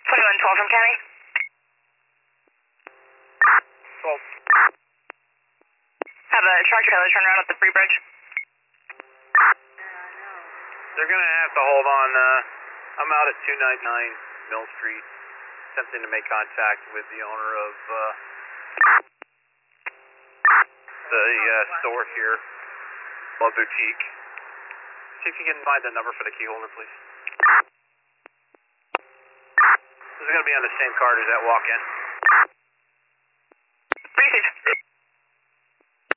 2112 from County. 12. Have a truck trailer turn around at the Free Bridge. They're going to have to hold on. I'm out at 299 Mill Street, attempting to make contact with the owner of the store here, La Boutique. See if you can find the number for the key holder, please. This is going to be on the same card as that walk-in.